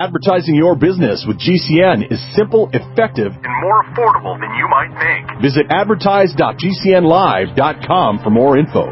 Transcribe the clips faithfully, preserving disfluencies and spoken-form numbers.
Advertising your business with G C N is simple, effective, and more affordable than you might think. Visit advertise dot g c n live dot com for more info.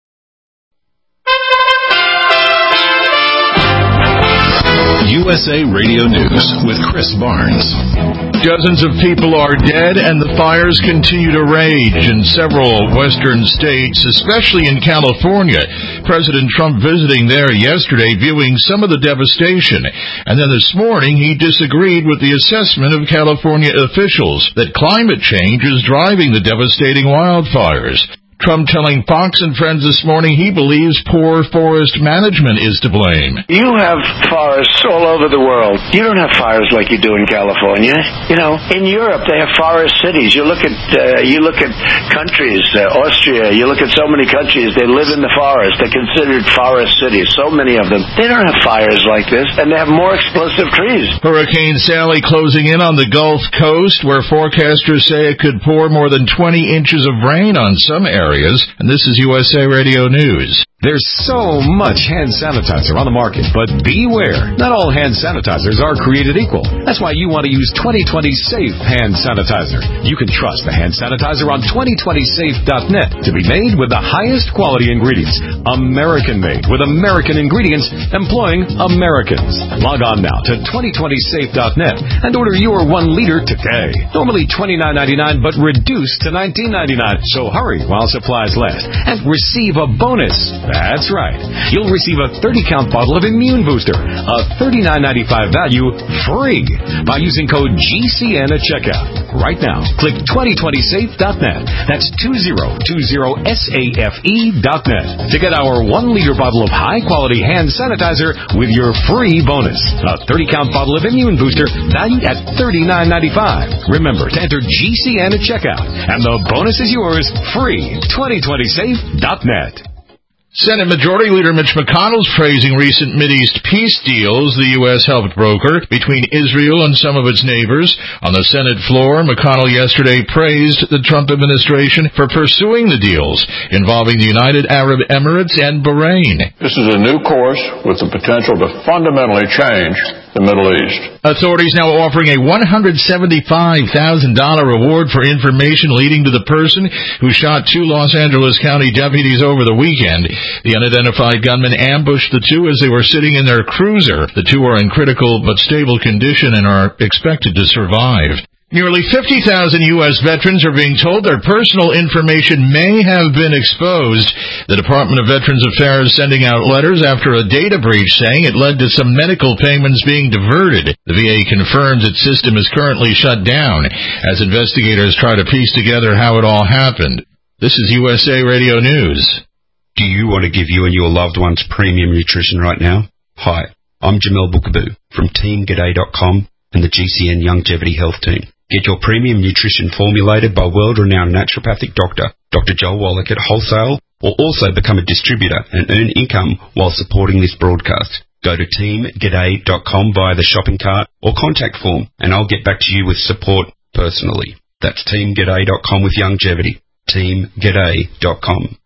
U S A Radio News with Chris Barnes. Dozens of people are dead and the fires continue to rage in several western states, especially in California. President Trump visiting there yesterday, viewing some of the devastation. And then this morning, he disagreed with the assessment of California officials that climate change is driving the devastating wildfires. Trump telling Fox and Friends this morning he believes poor forest management is to blame. You have forests all over the world. You don't have fires like you do in California. You know, in Europe they have forest cities. You look at uh, you look at countries, uh, Austria. You look at so many countries. They live in the forest. They're considered forest cities. So many of them. They don't have fires like this, and they have more explosive trees. Hurricane Sally closing in on the Gulf Coast, where forecasters say it could pour more than twenty inches of rain on some areas. Areas, and this is U S A Radio News. There's so much hand sanitizer on the market, but beware. Not all hand sanitizers are created equal. That's why you want to use twenty twenty Safe Hand Sanitizer. You can trust the hand sanitizer on twenty twenty safe dot net to be made with the highest quality ingredients. American-made with American ingredients employing Americans. Log on now to twenty twenty safe dot net and order your one liter today. Normally twenty-nine ninety-nine, but reduced to nineteen ninety-nine. So hurry while supplies last and receive a bonus. That's right. You'll receive a thirty count bottle of Immune Booster, a thirty-nine ninety-five value, free by using code G C N at checkout. Right now, click twenty twenty safe dot net. That's twenty twenty safe dot net to get our one liter bottle of high-quality hand sanitizer with your free bonus. A thirty count bottle of Immune Booster valued at thirty-nine ninety-five. Remember to enter G C N at checkout, and the bonus is yours free. twenty twenty safe dot net. Senate Majority Leader Mitch McConnell's praising recent Mideast peace deals the U S helped broker between Israel and some of its neighbors. On the Senate floor, McConnell yesterday praised the Trump administration for pursuing the deals involving the United Arab Emirates and Bahrain. This is a new course with the potential to fundamentally change the Middle East. Authorities now offering a one hundred seventy-five thousand dollars reward for information leading to the person who shot two Los Angeles County deputies over the weekend. The unidentified gunman ambushed the two as they were sitting in their cruiser. The two are in critical but stable condition and are expected to survive. Nearly fifty thousand U S veterans are being told their personal information may have been exposed. The Department of Veterans Affairs sending out letters after a data breach saying it led to some medical payments being diverted. The V A confirms its system is currently shut down as investigators try to piece together how it all happened. This is U S A Radio News. Do you want to give you and your loved ones premium nutrition right now? Hi, I'm Jamel Bookaboo from Team G'day dot com and the G C N Longevity Health Team. Get your premium nutrition formulated by world-renowned naturopathic doctor, Doctor Joel Wallach at wholesale, or also become a distributor and earn income while supporting this broadcast. Go to Team G'day dot com via the shopping cart or contact form, and I'll get back to you with support personally. That's Team G'day dot com with longevity. Team G'day dot com.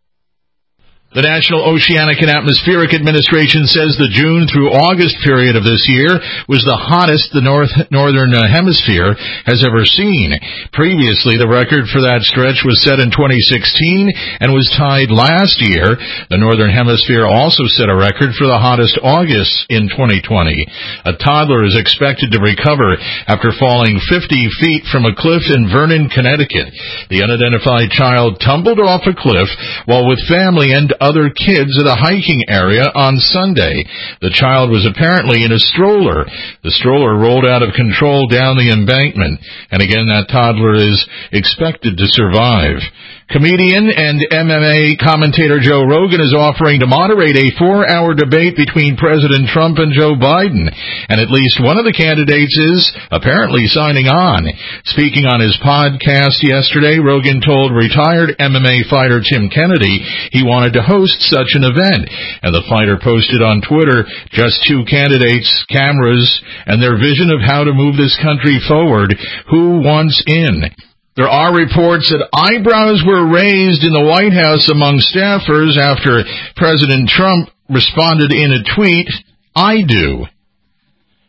The National Oceanic and Atmospheric Administration says the June through August period of this year was the hottest the North Northern uh, Hemisphere has ever seen. Previously, the record for that stretch was set in twenty sixteen and was tied last year. The Northern Hemisphere also set a record for the hottest August in twenty twenty. A toddler is expected to recover after falling fifty feet from a cliff in Vernon, Connecticut. The unidentified child tumbled off a cliff while with family and other kids at a hiking area on Sunday. The child was apparently in a stroller. The stroller rolled out of control down the embankment, and again that toddler is expected to survive. Comedian and M M A commentator Joe Rogan is offering to moderate a four-hour debate between President Trump and Joe Biden, and at least one of the candidates is apparently signing on. Speaking on his podcast yesterday, Rogan told retired M M A fighter Tim Kennedy he wanted to host such an event, and the fighter posted on Twitter just two candidates, cameras, and their vision of how to move this country forward. Who wants in? There are reports that eyebrows were raised in the White House among staffers after President Trump responded in a tweet, "I do."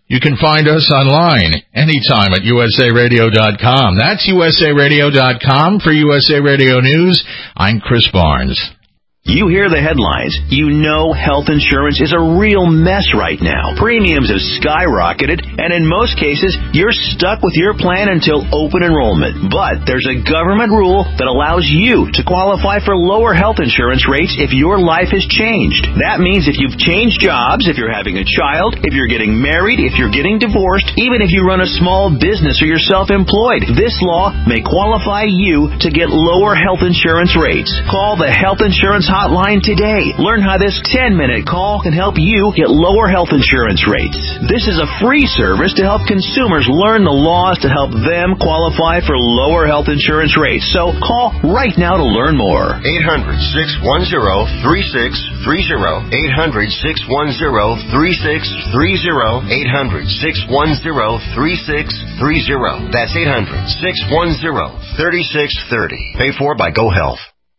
You can find us online anytime at U S A radio dot com. That's U S A radio dot com. For U S A Radio News, I'm Chris Barnes. You hear the headlines. You know health insurance is a real mess right now. Premiums have skyrocketed, and in most cases, you're stuck with your plan until open enrollment. But there's a government rule that allows you to qualify for lower health insurance rates if your life has changed. That means if you've changed jobs, if you're having a child, if you're getting married, if you're getting divorced, even if you run a small business or you're self-employed, this law may qualify you to get lower health insurance rates. Call the Health Insurance Hotline today. Learn how this ten-minute call can help you get lower health insurance rates. This is a free service to help consumers learn the laws to help them qualify for lower health insurance rates. So call right now to learn more. eight hundred, six one zero, three six three zero. eight hundred, six one zero, three six three zero. eight hundred, six one zero, three six three zero. That's eight hundred, six one zero, three six three zero. Paid for by GoHealth.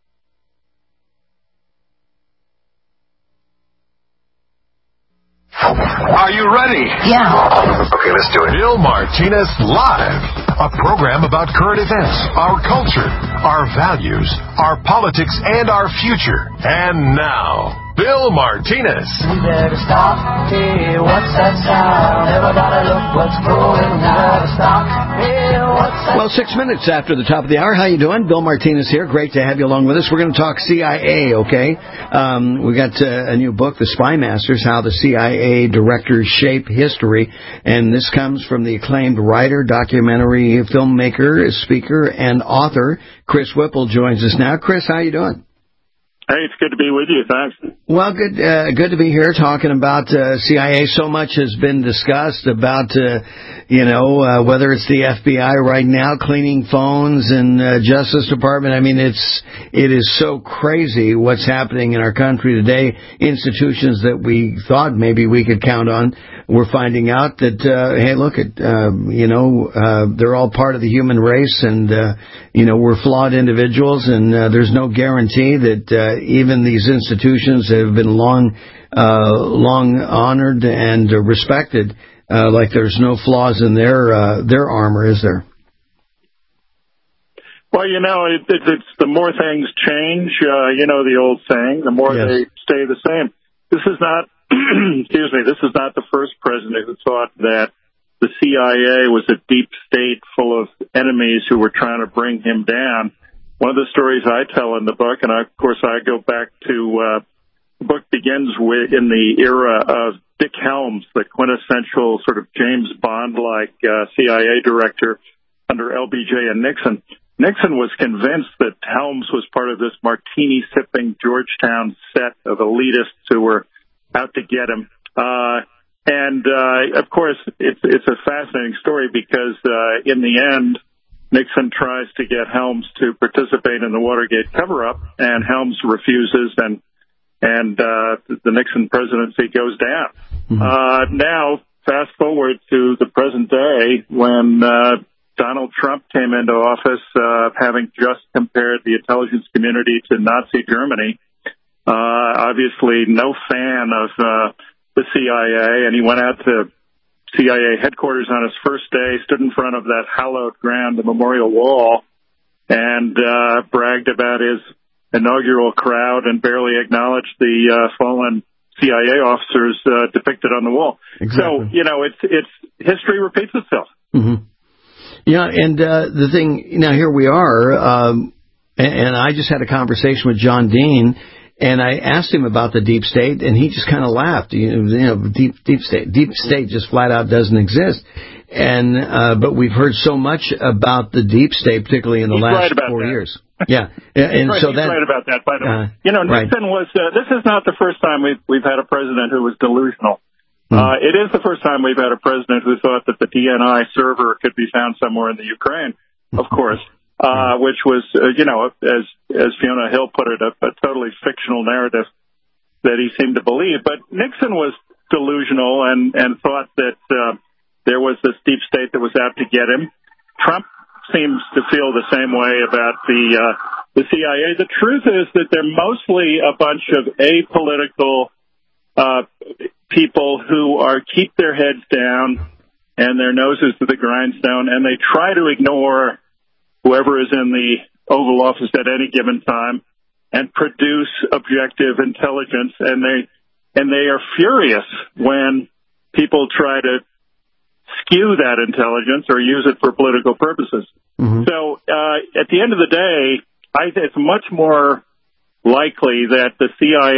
Are you ready? Yeah. Okay, let's do it. Bill Martinez Live, a program about current events, our culture, our values, our politics, and our future. And now, Bill Martinez. We better stop. Hey, what's that sound? Everybody look what's going on. Stop. Hey, what's that? Well, six minutes after the top of the hour. How you doing? Bill Martinez here. Great to have you along with us. We're going to talk C I A, okay? Um, we got uh, a new book, The Spy Masters, How the C I A Directors Shape History. And this comes from the acclaimed writer, documentary filmmaker, speaker, and author, Chris Whipple joins us now. Chris, how you doing? Hey, it's good to be with you. Thanks. Well, good uh, good to be here talking about uh, C I A. So much has been discussed about, uh, you know, uh, whether it's the F B I right now cleaning phones and uh, Justice Department. I mean, it's it is so crazy what's happening in our country today. Institutions that we thought maybe we could count on, we're finding out that, uh, hey, look, at uh, you know, uh, they're all part of the human race, and, uh, you know, we're flawed individuals, and uh, there's no guarantee that uh, even these institutions that have been long, uh, long honored and uh, respected, uh, like there's no flaws in their uh, their armor, is there? Well, you know, it, it, it's the more things change, uh, you know, the old saying, the more yes. they stay the same. This is not, excuse me, this is not the first president who thought that the C I A was a deep state full of enemies who were trying to bring him down. One of the stories I tell in the book, and I, of course I go back to, uh, the book begins with in the era of Dick Helms, the quintessential sort of James Bond-like uh, C I A director under L B J and Nixon. Nixon was convinced that Helms was part of this martini-sipping Georgetown set of elitists who were out to get him. Uh, and, uh, of course, it's, it's a fascinating story because, uh, in the end, Nixon tries to get Helms to participate in the Watergate cover-up, and Helms refuses, and, and, uh, the Nixon presidency goes down. Mm-hmm. Uh, now, fast forward to the present day when, uh, Donald Trump came into office, uh, having just compared the intelligence community to Nazi Germany. Uh, obviously no fan of, uh, the C I A, and he went out to C I A headquarters on his first day, stood in front of that hallowed ground, the memorial wall, and, uh, bragged about his inaugural crowd and barely acknowledged the, uh, fallen C I A officers, uh, depicted on the wall. Exactly. So, you know, it's, it's, history repeats itself. Mm-hmm. Yeah, and uh, the thing, now here we are, um, and, and I just had a conversation with John Dean, and I asked him about the deep state, and he just kind of laughed. You know, you know, deep deep state, deep state just flat out doesn't exist. And uh, but we've heard so much about the deep state, particularly in the He's last right four that. years. Yeah, and right, so he's that right about that. By the way, uh, you know, Nixon right. was. Uh, this is not the first time we've we've had a president who was delusional. Uh, it is the first time we've had a president who thought that the D N I server could be found somewhere in the Ukraine, of course, uh, which was, uh, you know, as, as Fiona Hill put it, a, a totally fictional narrative that he seemed to believe. But Nixon was delusional and, and thought that, uh, there was this deep state that was out to get him. Trump seems to feel the same way about the, uh, the C I A. The truth is that they're mostly a bunch of apolitical, uh, people who are keep their heads down and their noses to the grindstone, and they try to ignore whoever is in the Oval Office at any given time and produce objective intelligence. And they and they are furious when people try to skew that intelligence or use it for political purposes. Mm-hmm. So uh, at the end of the day, I, it's much more likely that the C I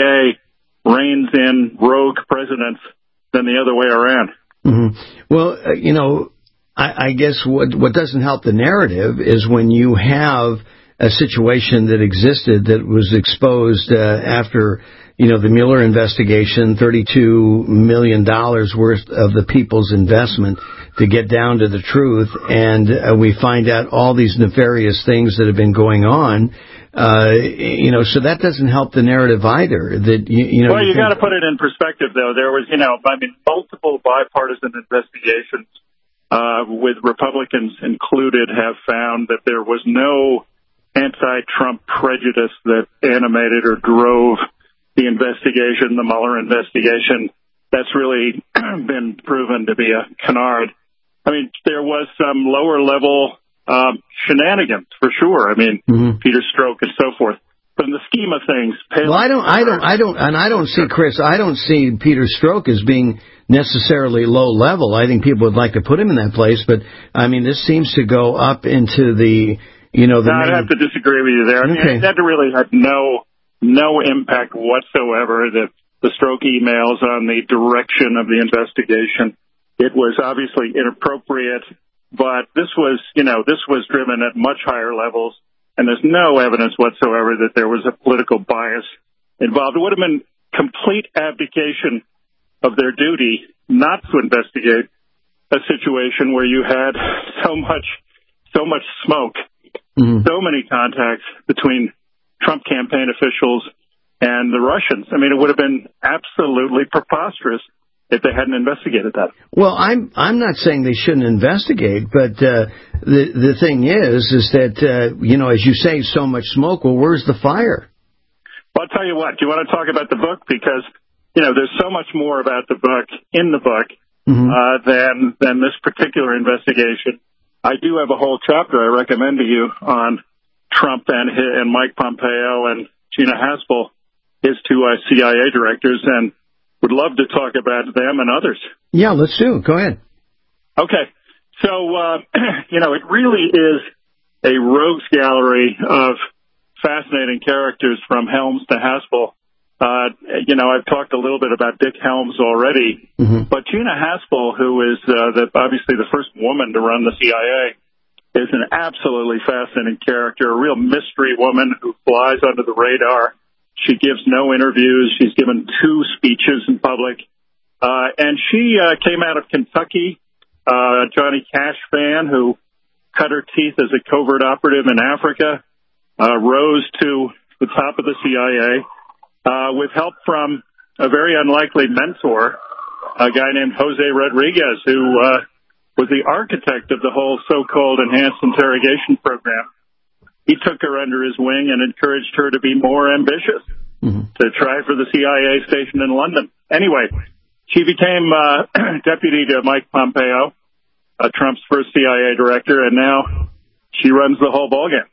A reins in rogue presidents than the other way around. Mm-hmm. Well, uh, you know, I, I guess what what doesn't help the narrative is when you have a situation that existed that was exposed uh, after, you know, the Mueller investigation, thirty-two million dollars worth of the people's investment to get down to the truth, and uh, we find out all these nefarious things that have been going on. Uh, you know, so that doesn't help the narrative either. That you, you know. Well, you, you got to put it in perspective, though. There was, you know, I mean, multiple bipartisan investigations, uh, with Republicans included, have found that there was no anti-Trump prejudice that animated or drove the investigation, the Mueller investigation. That's really been proven to be a canard. I mean, there was some lower-level um, shenanigans for sure. I mean, mm-hmm. Peter Strzok and so forth. But in the scheme of things, Palin, well, I don't, I don't, I don't, and I don't see Chris. I don't see Peter Strzok as being necessarily low level. I think people would like to put him in that place, but I mean, this seems to go up into the, you know, the. No, I'd main... have to disagree with you there. I mean, okay. That really had no no impact whatsoever. The the Strzok emails on the direction of the investigation. It was obviously inappropriate, but this was, you know, this was driven at much higher levels, and there's no evidence whatsoever that there was a political bias involved. It would have been complete abdication of their duty not to investigate a situation where you had so much, so much smoke, mm-hmm. so many contacts between Trump campaign officials and the Russians. I mean, it would have been absolutely preposterous if they hadn't investigated that. Well, I'm I'm not saying they shouldn't investigate, but uh, the the thing is, is that uh, you know, as you say, so much smoke. Well, where's the fire? Well, I'll tell you what. Do you want to talk about the book? Because you know, there's so much more about the book in the book mm-hmm. uh, than than this particular investigation. I do have a whole chapter I recommend to you on Trump and and Mike Pompeo and Gina Haspel, his two uh, C I A directors, and would love to talk about them and others. Yeah, let's do it. Go ahead. Okay. So, uh, you know, it really is a rogues gallery of fascinating characters from Helms to Haspel. Uh, you know, I've talked a little bit about Dick Helms already, mm-hmm. but Gina Haspel, who is uh, the, obviously the first woman to run the C I A, is an absolutely fascinating character, a real mystery woman who flies under the radar. She gives no interviews. She's given two speeches in public. Uh, and she uh, came out of Kentucky, uh, a Johnny Cash fan who cut her teeth as a covert operative in Africa, uh, rose to the top of the C I A uh, with help from a very unlikely mentor, a guy named Jose Rodriguez, who uh, was the architect of the whole so-called enhanced interrogation program. He took her under his wing and encouraged her to be more ambitious, mm-hmm. to try for the C I A station in London. Anyway, she became uh, deputy to Mike Pompeo, uh, Trump's first C I A director, and now she runs the whole ballgame.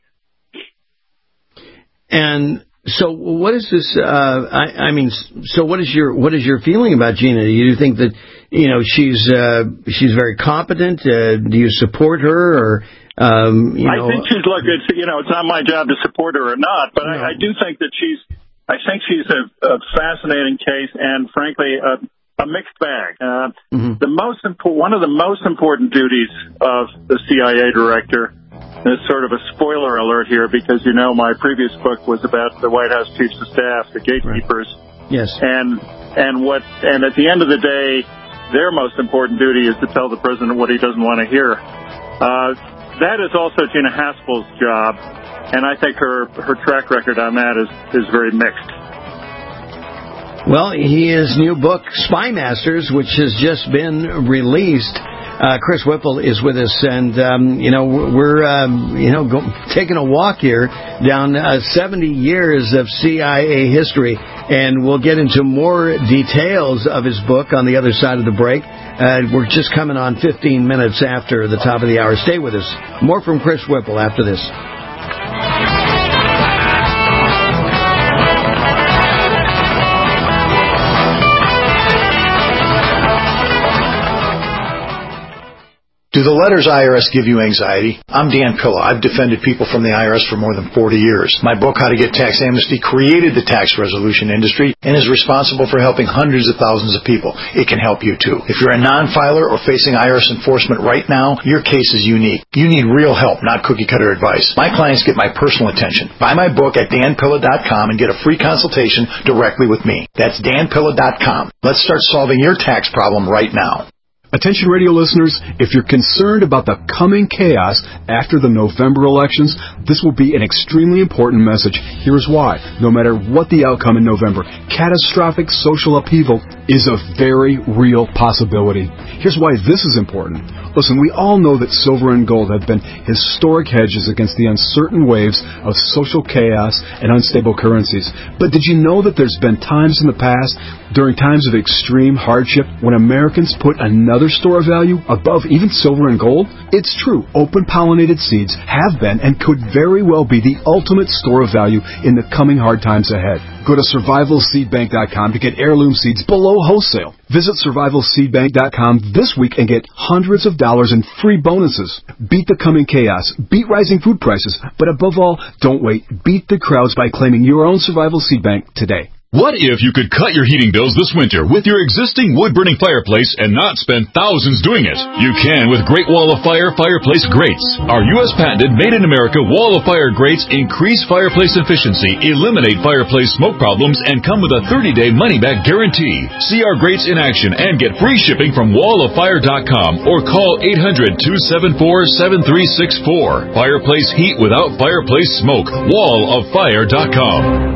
And so, what is this? Uh, I, I mean, so what is your what is your feeling about Gina? Do you think that you know she's uh, she's very competent? Uh, do you support her or? Um, you know, I think she's look. It's you know, it's not my job to support her or not, but no. I, I do think that she's. I think she's a, a fascinating case, and frankly, a, a mixed bag. Uh, mm-hmm. The most important, one of the most important duties of the C I A director, and it's sort of a spoiler alert here, because you know my previous book was about the White House chiefs of staff, the gatekeepers. Right. Yes. And and what and at the end of the day, their most important duty is to tell the president what he doesn't want to hear. Uh, That is also Gina Haspel's job, and I think her her track record on that is, is very mixed. Well, his new book, Spy Masters, which has just been released. Uh, Chris Whipple is with us, and um, you know we're um, you know go, taking a walk here down uh, seventy years of C I A history, And we'll get into more details of his book on the other side of the break. Uh, we're just coming on fifteen minutes after the top of the hour. Stay with us. More from Chris Whipple after this. Do the letters I R S give you anxiety? I'm Dan Pilla. I've defended people from the I R S for more than forty years. My book, How to Get Tax Amnesty, created the tax resolution industry and is responsible for helping hundreds of thousands of people. It can help you too. If you're a non-filer or facing I R S enforcement right now, your case is unique. You need real help, not cookie-cutter advice. My clients get my personal attention. Buy my book at dan pilla dot com and get a free consultation directly with me. That's dan pilla dot com. Let's start solving your tax problem right now. Attention radio listeners, if you're concerned about the coming chaos after the November elections, this will be an extremely important message. Here's why. No matter what the outcome in November, catastrophic social upheaval is a very real possibility. Here's why this is important. Listen, we all know that silver and gold have been historic hedges against the uncertain waves of social chaos and unstable currencies. But did you know that there's been times in the past, during times of extreme hardship, when Americans put another store of value above even silver and gold? It's true. Open pollinated seeds have been and could very well be the ultimate store of value in the coming hard times ahead. Go to survival seed bank dot com to get heirloom seeds below wholesale. Visit survival seed bank dot com this week and get hundreds of dollars in free bonuses. Beat the coming chaos. Beat rising food prices. But above all, don't wait. Beat the crowds by claiming your own Survival Seed Bank today. What if you could cut your heating bills this winter with your existing wood-burning fireplace and not spend thousands doing it? You can with Great Wall of Fire fireplace grates. Our U S patented made-in-America Wall of Fire grates increase fireplace efficiency, eliminate fireplace smoke problems, and come with a thirty-day money-back guarantee. See our grates in action and get free shipping from wall of fire dot com or call eight hundred, two seven four, seven three six four. Fireplace heat without fireplace smoke. wall of fire dot com.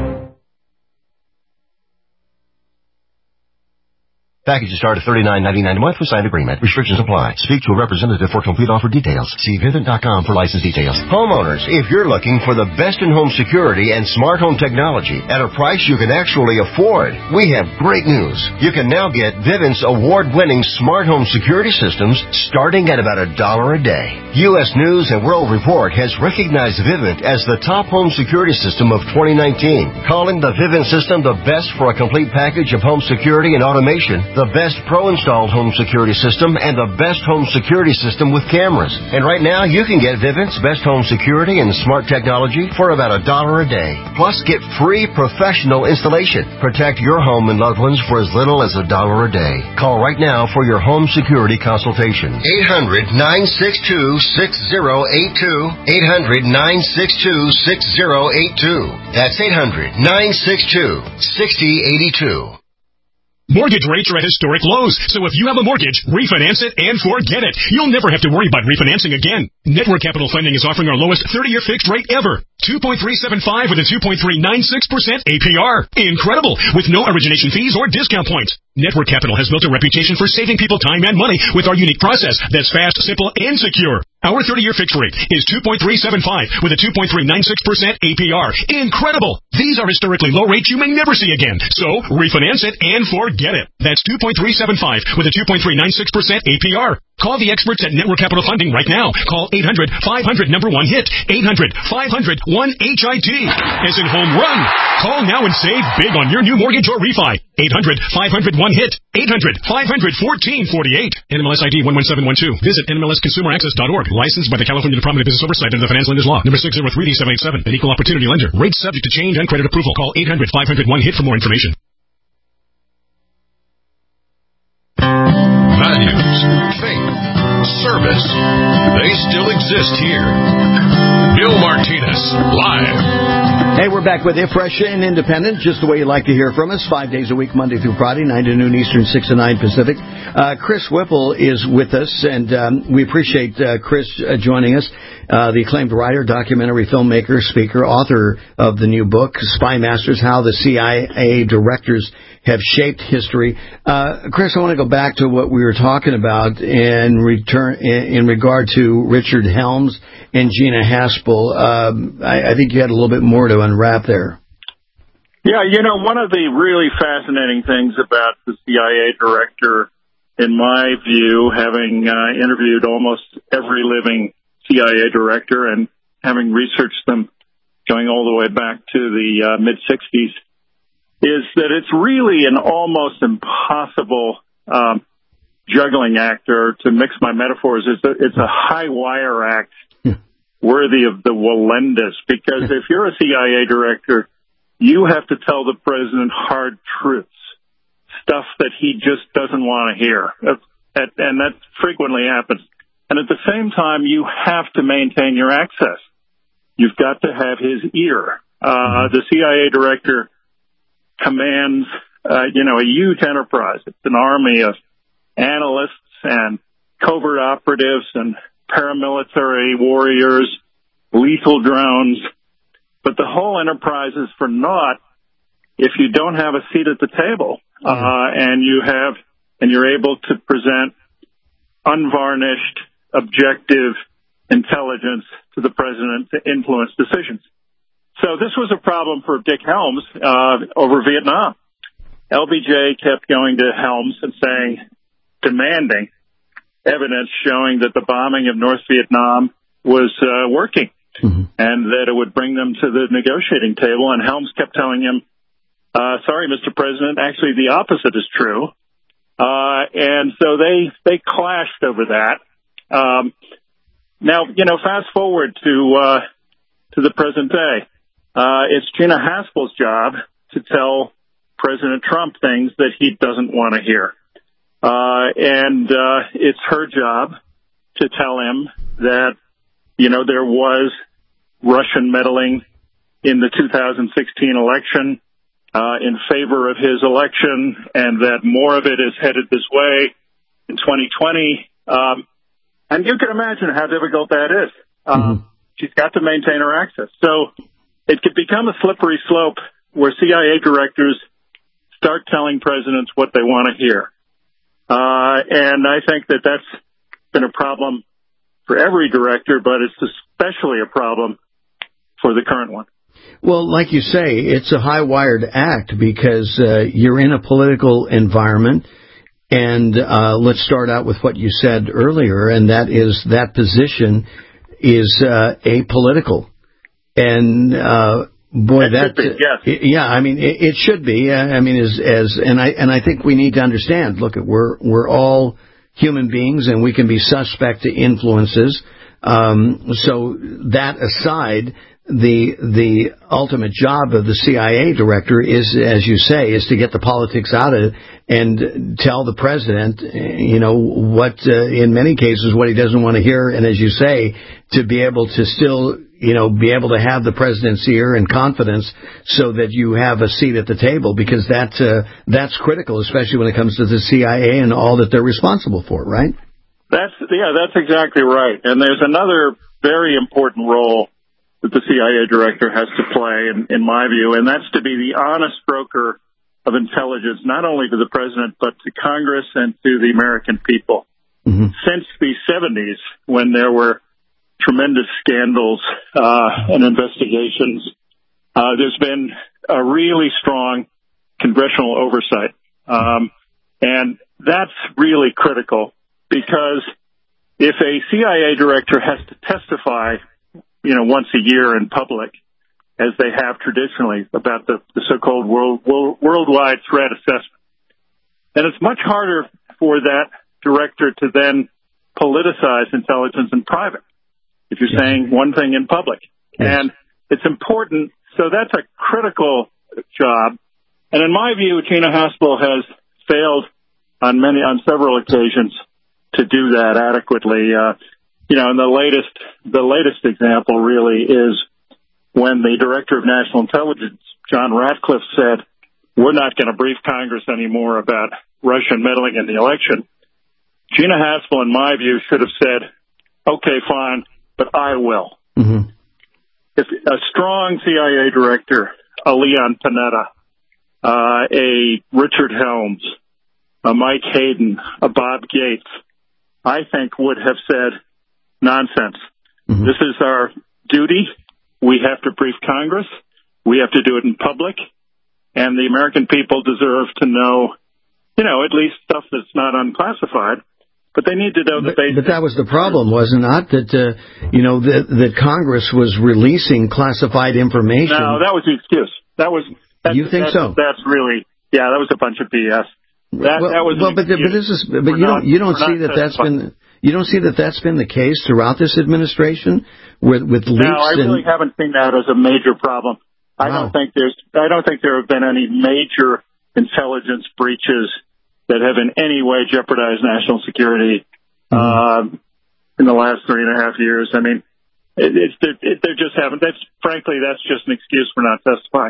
Packages start at thirty-nine ninety-nine a month with signed agreement. Restrictions apply. Speak to a representative for complete offer details. See vivint dot com for license details. Homeowners, if you're looking for the best in home security and smart home technology at a price you can actually afford, we have great news. You can now get Vivint's award-winning smart home security systems starting at about a dollar a day. U S News and World Report has recognized Vivint as the top home security system of twenty nineteen, calling the Vivint system the best for a complete package of home security and automation, the best pro-installed home security system, and the best home security system with cameras. And right now, you can get Vivint's best home security and smart technology for about a dollar a day. Plus, get free professional installation. Protect your home and loved ones for as little as a dollar a day. Call right now for your home security consultation. eight hundred, nine six two, six zero eight two. eight hundred, nine six two, six zero eight two. That's eight hundred, nine six two, six zero eight two. Mortgage rates are at historic lows, so if you have a mortgage, refinance it and forget it. You'll never have to worry about refinancing again. Network Capital Funding is offering our lowest thirty-year fixed rate ever. two point three seven five with a two point three nine six percent A P R. Incredible! With no origination fees or discount points. Network Capital has built a reputation for saving people time and money with our unique process that's fast, simple, and secure. Our thirty-year fixed rate is two point three seven five with a two point three nine six percent A P R. Incredible! These are historically low rates you may never see again. So, refinance it and forget it. That's two point three seven five with a two point three nine six percent A P R. Call the experts at Network Capital Funding right now. Call eight hundred, five hundred, number one hit. eight hundred, five hundred, one H I T. As in home run. Call now and save big on your new mortgage or refi. eight hundred, five hundred, one hit. eight hundred, five hundred, fourteen forty-eight. N M L S I D one one seven one two. Visit N M L S consumer access dot org. Licensed by the California Department of Business Oversight under the Finance Lenders Law. Number six zero three D seven eight seven. An equal opportunity lender. Rates subject to change and credit approval. Call eight hundred, five hundred, one hit for more information. Values, faith, service. They still exist here. Bill Martinez, live. Hey, we're back with you, fresh and independent, just the way you like to hear from us. Five days a week, Monday through Friday, nine to noon Eastern, six to nine Pacific. Uh, Chris Whipple is with us, and um, we appreciate uh, Chris uh, joining us. Uh, the acclaimed writer, documentary filmmaker, speaker, author of the new book, Spy Masters, How the C I A Directors Have Shaped History. Uh, Chris, I want to go back to what we were talking about in return in, in regard to Richard Helms and Gina Haspel. Um, I, I think you had a little bit more to unwrap there. Yeah, you know, one of the really fascinating things about the C I A director, in my view, having uh, interviewed almost every living C I A director and having researched them going all the way back to the uh, mid-sixties, is that it's really an almost impossible um, juggling act, or to mix my metaphors, it's a, it's a high wire act worthy of the Wallendas, because if you're a C I A director, you have to tell the president hard truths, stuff that he just doesn't want to hear, and that frequently happens. And at the same time, you have to maintain your access. You've got to have his ear. Uh, the C I A director commands, uh, you know, a huge enterprise. It's an army of analysts and covert operatives and paramilitary warriors, lethal drones. But the whole enterprise is for naught if you don't have a seat at the table, uh, and you have, and you're able to present unvarnished, objective intelligence to the president to influence decisions. So this was a problem for Dick Helms uh, over Vietnam. L B J kept going to Helms and saying, demanding evidence showing that the bombing of North Vietnam was uh, working, mm-hmm. and that it would bring them to the negotiating table. And Helms kept telling him, uh, sorry, Mister President, actually the opposite is true. Uh, and so they, they clashed over that. Um, now, you know, fast forward to, uh, to the present day. Uh, it's Gina Haspel's job to tell President Trump things that he doesn't want to hear. Uh, and, uh, it's her job to tell him that, you know, there was Russian meddling in the two thousand sixteen election, uh, in favor of his election, and that more of it is headed this way in twenty twenty. Um, and you can imagine how difficult that is. Um, mm-hmm. She's got to maintain her access. So it could become a slippery slope where C I A directors start telling presidents what they want to hear. Uh, and I think that that's been a problem for every director, but it's especially a problem for the current one. Well, like you say, it's a high-wired act because uh, you're in a political environment. And uh, let's start out with what you said earlier, and that is that position is uh, apolitical. And uh, boy, that, that yes. yeah, I mean, it, it should be. I mean, as as and I and I think we need to understand. Look, we're we're all human beings, and we can be suspect to influences. Um, so that aside, the the ultimate job of the C I A director is, as you say, is to get the politics out of it and tell the president, you know, what uh, in many cases what he doesn't want to hear, and as you say, to be able to still, you know, be able to have the president's ear and confidence so that you have a seat at the table, because that uh, that's critical, especially when it comes to the C I A and all that they're responsible for, right? That's yeah, that's exactly right. And there's another very important role that the C I A director has to play, in, in my view, and that's to be the honest broker of intelligence, not only to the president, but to Congress and to the American people. Mm-hmm. Since the seventies, when there were tremendous scandals uh, and investigations, uh, there's been a really strong congressional oversight. Um, and that's really critical, because if a C I A director has to testify, you know, once a year in public, as they have traditionally, about the, the so-called world, world, worldwide threat assessment, then it's much harder for that director to then politicize intelligence in private, if you're saying one thing in public. Yes. And it's important. So that's a critical job. And in my view, Gina Haspel has failed on many, on several occasions to do that adequately. Uh, you know, and the latest, the latest example really is when the Director of National Intelligence, John Ratcliffe, said, we're not going to brief Congress anymore about Russian meddling in the election. Gina Haspel, in my view, should have said, okay, fine, but I will. Mm-hmm. If a strong C I A director, a Leon Panetta, uh, a Richard Helms, a Mike Hayden, a Bob Gates, I think would have said, nonsense. Mm-hmm. This is our duty. We have to brief Congress. We have to do it in public. and the American people deserve to know, you know, at least stuff that's not unclassified. But they need to know the but, basics. But that was the problem, was it not? That, uh, you know, that, that Congress was releasing classified information. No, that was the excuse. That was. That's, you think that's, so? That's really, yeah, that was a bunch of B S. That, well, that was well but, but this is, but you not, don't, you don't see that that's been, you don't see that that's been the case throughout this administration with, with leaks. No, I really and, haven't seen that as a major problem. I wow. don't think there's, I don't think there have been any major intelligence breaches that have in any way jeopardized national security mm-hmm. uh, in the last three and a half years. I mean, it, it's it, it, they just haven't. That's frankly, that's just an excuse for not testifying.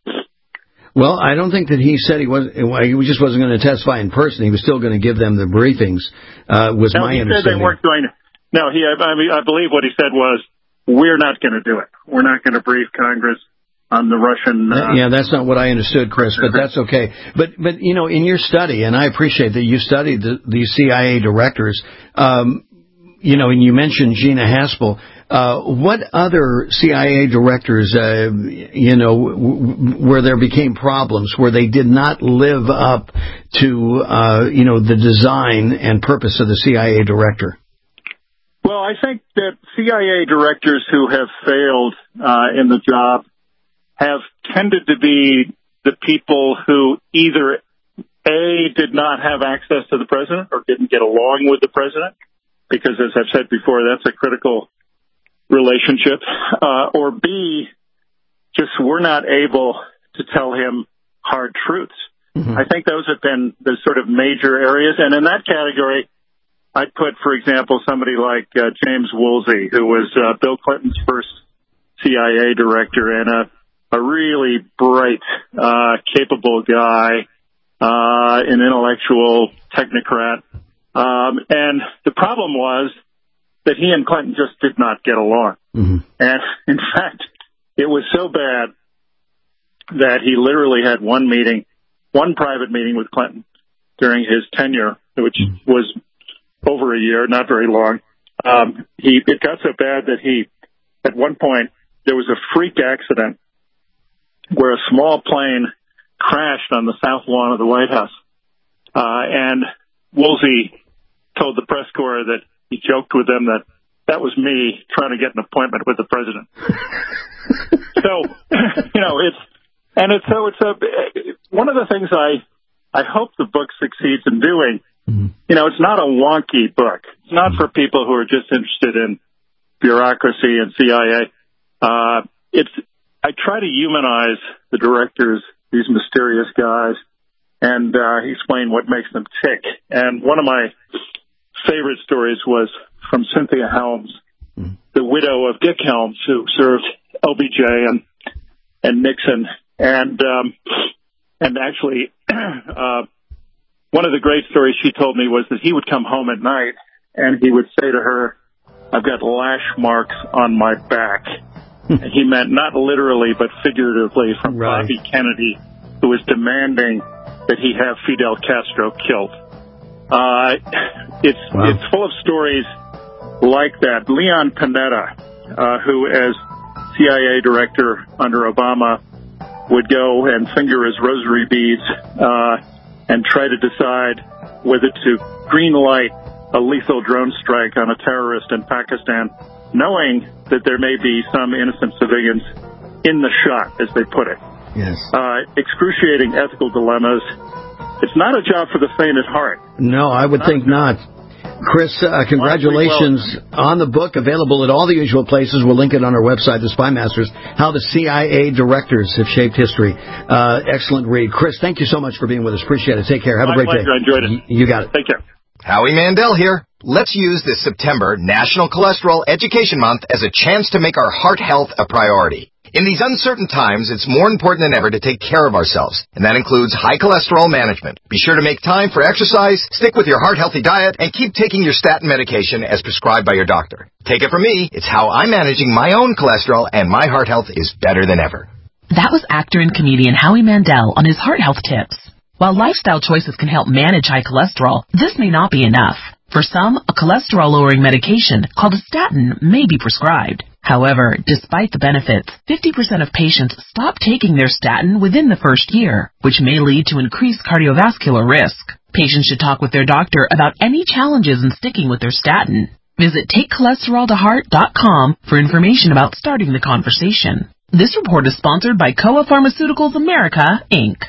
Well, I don't think that he said he was. He just wasn't going to testify in person. He was still going to give them the briefings. Uh, was no, my he understanding. Said they weren't going to. No, he. I, mean, I believe what he said was, "We're not going to do it. We're not going to brief Congress on the Russian." Uh, yeah, that's not what I understood, Chris, but that's okay. But, but you know, in your study, and I appreciate that you studied the, these C I A directors, um, you know, and you mentioned Gina Haspel. Uh, what other C I A directors, uh, you know, w- where there became problems, where they did not live up to, uh, you know, the design and purpose of the C I A director? Well, I think that C I A directors who have failed uh, in the job have tended to be the people who either, A, did not have access to the president or didn't get along with the president, because, as I've said before, that's a critical relationship, uh, or B, just were not able to tell him hard truths. Mm-hmm. I think those have been the sort of major areas. And in that category, I'd put, for example, somebody like uh, James Woolsey, who was uh, Bill Clinton's first C I A director and a a really bright, uh, capable guy, uh, an intellectual technocrat. Um, and the problem was that he and Clinton just did not get along. Mm-hmm. And in fact, it was so bad that he literally had one meeting, one private meeting with Clinton during his tenure, which mm-hmm. was over a year, not very long. Um, he, it got so bad that he, at one point, there was a freak accident where a small plane crashed on the south lawn of the White House. Uh, and Woolsey told the press corps that he joked with them that that was me trying to get an appointment with the president. So, you know, it's, and it's, so it's a, one of the things I, I hope the book succeeds in doing, mm-hmm. you know, it's not a wonky book. It's not mm-hmm. for people who are just interested in bureaucracy and C I A. Uh, it's, I try to humanize the directors, these mysterious guys, and uh, explain what makes them tick. And one of my favorite stories was from Cynthia Helms, mm. the widow of Dick Helms, who served L B J and and Nixon. And um, and actually, uh, one of the great stories she told me was that he would come home at night and he would say to her, "I've got lash marks on my back." And he meant not literally, but figuratively, from right. Bobby Kennedy, who was demanding that he have Fidel Castro killed. Uh, it's wow. it's full of stories like that. Leon Panetta, uh, who as C I A director under Obama would go and finger his rosary beads uh, and try to decide whether to green light a lethal drone strike on a terrorist in Pakistan, knowing that there may be some innocent civilians in the shot, as they put it. Yes. Uh, excruciating ethical dilemmas. It's not a job for the faint at heart. No, I would not think not. Chris, uh, congratulations on the book, available at all the usual places. We'll link it on our website, The Spy Masters, How the C I A Directors Have Shaped History. Uh, excellent read. Chris, thank you so much for being with us. Appreciate it. Take care. Have My a great pleasure. day. I enjoyed it. Y- you got it. Take care. Howie Mandel here. Let's use this September National Cholesterol Education Month as a chance to make our heart health a priority. In these uncertain times, it's more important than ever to take care of ourselves, and that includes high cholesterol management. Be sure to make time for exercise, stick with your heart-healthy diet, and keep taking your statin medication as prescribed by your doctor. Take it from me, it's how I'm managing my own cholesterol, and my heart health is better than ever. That was actor and comedian Howie Mandel on his heart health tips. While lifestyle choices can help manage high cholesterol, this may not be enough. For some, a cholesterol-lowering medication called a statin may be prescribed. However, despite the benefits, fifty percent of patients stop taking their statin within the first year, which may lead to increased cardiovascular risk. Patients should talk with their doctor about any challenges in sticking with their statin. Visit take cholesterol to heart dot com for information about starting the conversation. This report is sponsored by Kowa Pharmaceuticals America, Incorporated.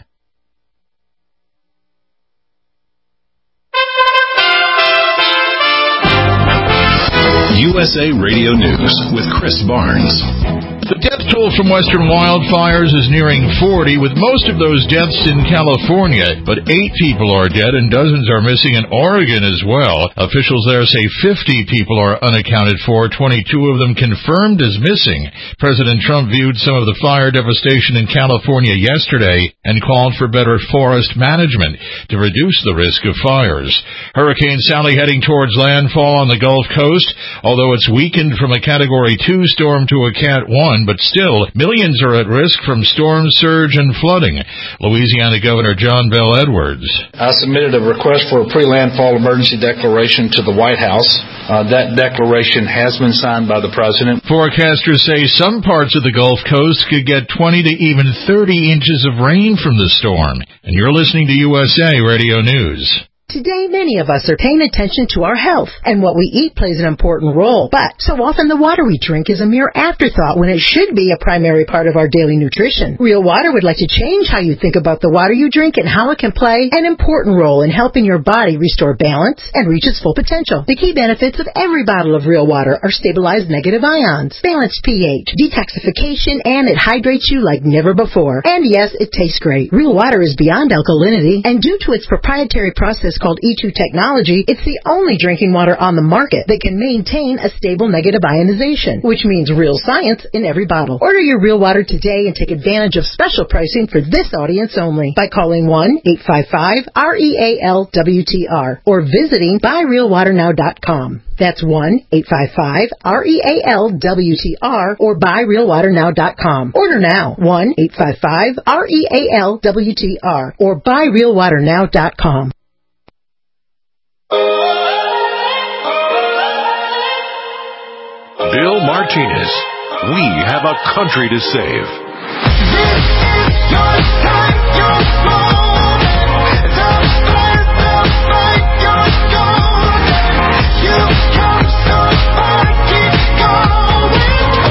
U S A Radio News with Chris Barnes. The death toll from western wildfires is nearing forty, with most of those deaths in California. But eight people are dead and dozens are missing in Oregon as well. Officials there say fifty people are unaccounted for, twenty-two of them confirmed as missing. President Trump viewed some of the fire devastation in California yesterday and called for better forest management to reduce the risk of fires. Hurricane Sally heading towards landfall on the Gulf Coast, although it's weakened from a Category two storm to a Cat one, but still, millions are at risk from storm surge and flooding. Louisiana Governor John Bel Edwards. I submitted a request for a pre-landfall emergency declaration to the White House. Uh, that declaration has been signed by the President. Forecasters say some parts of the Gulf Coast could get twenty to even thirty inches of rain from the storm. And you're listening to U S A Radio News. Today, many of us are paying attention to our health, and what we eat plays an important role. But so often the water we drink is a mere afterthought when it should be a primary part of our daily nutrition. Real Water would like to change how you think about the water you drink and how it can play an important role in helping your body restore balance and reach its full potential. The key benefits of every bottle of Real Water are stabilized negative ions, balanced pH, detoxification, and it hydrates you like never before. And yes, it tastes great. Real Water is beyond alkalinity, and due to its proprietary process called E two technology, it's the only drinking water on the market that can maintain a stable negative ionization, which means real science in every bottle. Order your Real Water today and take advantage of special pricing for this audience only by calling one eight five five R E A L W T R or visiting buy real water now dot com. That's one eight five five R E A L W T R or buy real water now dot com. Order now, one eight five five R E A L W T R or buy real water now dot com. Bill Martinez. We have a country to save. This is your time, your moment. The fight, the fight, you're golden. You've come so far, keep going.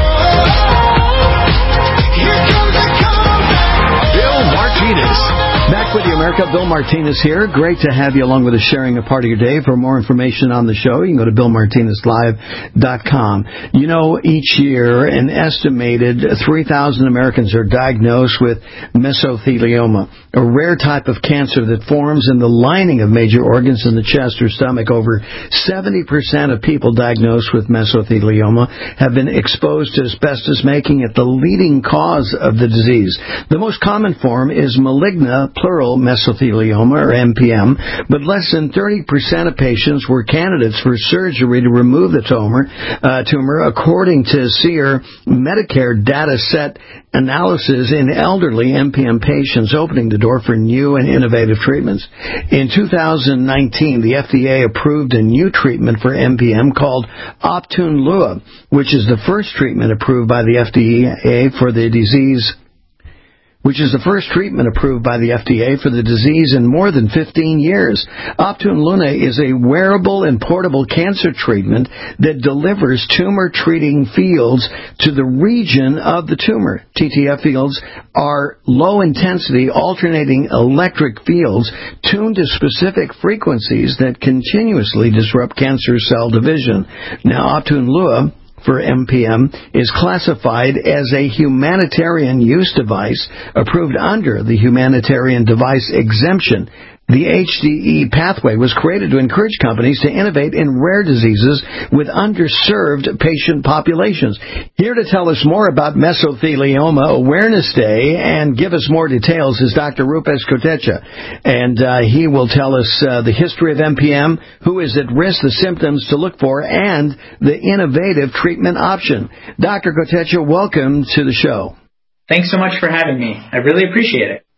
Here comes the comeback. Bill Martinez. Back with you, America. Bill Martinez here. Great to have you along with us sharing a part of your day. For more information on the show, you can go to bill martinez live dot com. You know, each year, an estimated three thousand Americans are diagnosed with mesothelioma, a rare type of cancer that forms in the lining of major organs in the chest or stomach. Over seventy percent of people diagnosed with mesothelioma have been exposed to asbestos, making it the leading cause of the disease. The most common form is malignant pleural mesothelioma, or M P M, but less than thirty percent of patients were candidates for surgery to remove the tumor, uh, tumor according to SEER Medicare data set analysis in elderly M P M patients, opening the door for new and innovative treatments. In two thousand nineteen, the F D A approved a new treatment for M P M called Optune Lua, which is the first treatment approved by the F D A for the disease which is the first treatment approved by the F D A for the disease in more than fifteen years. Optune Lua is a wearable and portable cancer treatment that delivers tumor-treating fields to the region of the tumor. T T F fields are low-intensity alternating electric fields tuned to specific frequencies that continuously disrupt cancer cell division. Now, Optune Lua for M P M is classified as a humanitarian use device approved under the humanitarian device exemption. The H D E pathway was created to encourage companies to innovate in rare diseases with underserved patient populations. Here to tell us more about Mesothelioma Awareness Day and give us more details is Doctor Rupesh Kotecha. And uh, he will tell us uh, the history of M P M, who is at risk, the symptoms to look for, and the innovative treatment option. Doctor Kotecha, welcome to the show. Thanks so much for having me. I really appreciate it.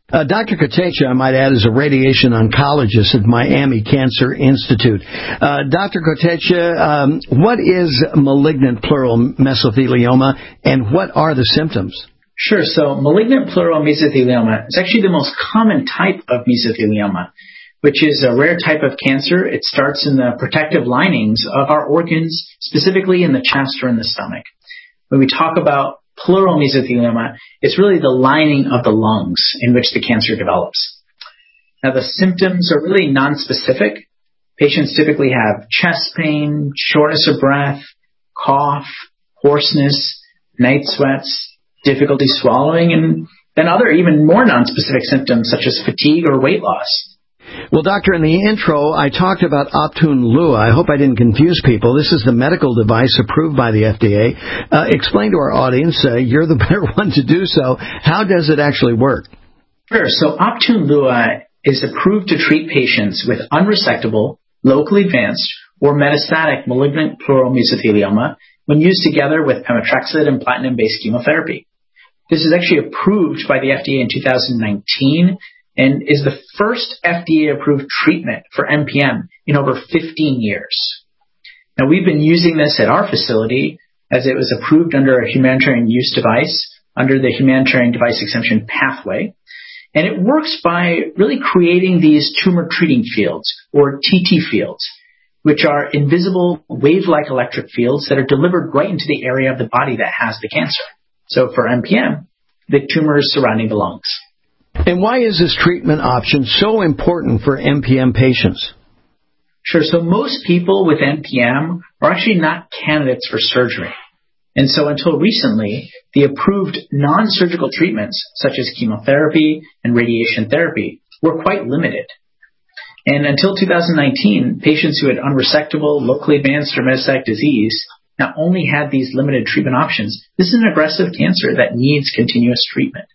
Uh, Doctor Kotecha, I might add, is a radiation oncologist at Miami Cancer Institute. Uh, Doctor Kotecha, um, what is malignant pleural mesothelioma, and what are the symptoms? Sure. So malignant pleural mesothelioma is actually the most common type of mesothelioma, which is a rare type of cancer. It starts in the protective linings of our organs, specifically in the chest or in the stomach. When we talk about pleural mesothelioma, it's really the lining of the lungs in which the cancer develops. Now, the symptoms are really nonspecific. Patients typically have chest pain, shortness of breath, cough, hoarseness, night sweats, difficulty swallowing, and then other even more nonspecific symptoms such as fatigue or weight loss. Well, Doctor, in the intro, I talked about Optune Lua. I hope I didn't confuse people. This is the medical device approved by the F D A. Uh, explain to our audience, uh, you're the better one to do so. How does it actually work? Sure. So Optune Lua is approved to treat patients with unresectable, locally advanced, or metastatic malignant pleural mesothelioma when used together with pemetrexed and platinum-based chemotherapy. This is actually approved by the F D A in two thousand nineteen. And is the first F D A-approved treatment for M P M in over fifteen years. Now, we've been using this at our facility as it was approved under a humanitarian use device, under the humanitarian device exemption pathway. And it works by really creating these tumor treating fields, or T T fields, which are invisible wave-like electric fields that are delivered right into the area of the body that has the cancer. So for M P M, the tumors surrounding the lungs. And why is this treatment option so important for M P M patients? Sure. So most people with M P M are actually not candidates for surgery. And so until recently, the approved non-surgical treatments, such as chemotherapy and radiation therapy, were quite limited. And until two thousand nineteen, patients who had unresectable, locally advanced, or metastatic disease not only had these limited treatment options, this is an aggressive cancer that needs continuous treatment.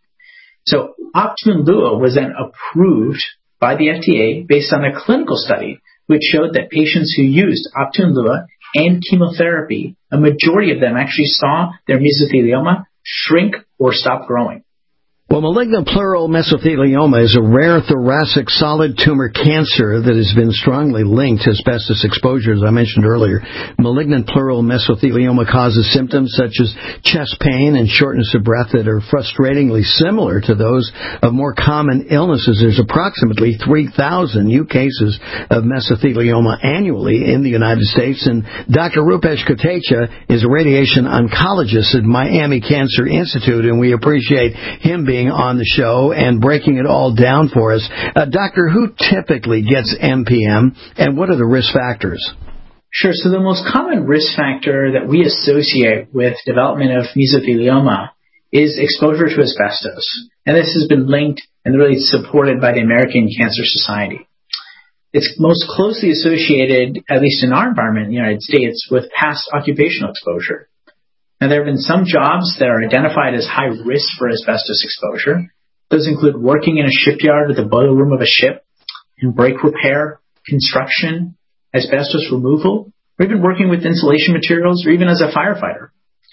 So Optune Lua was then approved by the F D A based on a clinical study which showed that patients who used Optune Lua and chemotherapy, a majority of them actually saw their mesothelioma shrink or stop growing. Well, malignant pleural mesothelioma is a rare thoracic solid tumor cancer that has been strongly linked to asbestos exposure, as I mentioned earlier. Malignant pleural mesothelioma causes symptoms such as chest pain and shortness of breath that are frustratingly similar to those of more common illnesses. There's approximately three thousand new cases of mesothelioma annually in the United States, and Doctor Rupesh Kotecha is a radiation oncologist at Miami Cancer Institute, and we appreciate him being on the show and breaking it all down for us. Uh, doctor, who typically gets M P M, and what are the risk factors? Sure. So the most common risk factor that we associate with development of mesothelioma is exposure to asbestos. And this has been linked and really supported by the American Cancer Society. It's most closely associated, at least in our environment in the United States, with past occupational exposure. Now, there have been some jobs that are identified as high risk for asbestos exposure. Those include working in a shipyard or the boiler room of a ship, in brake repair, construction, asbestos removal, or even working with insulation materials, or even as a firefighter.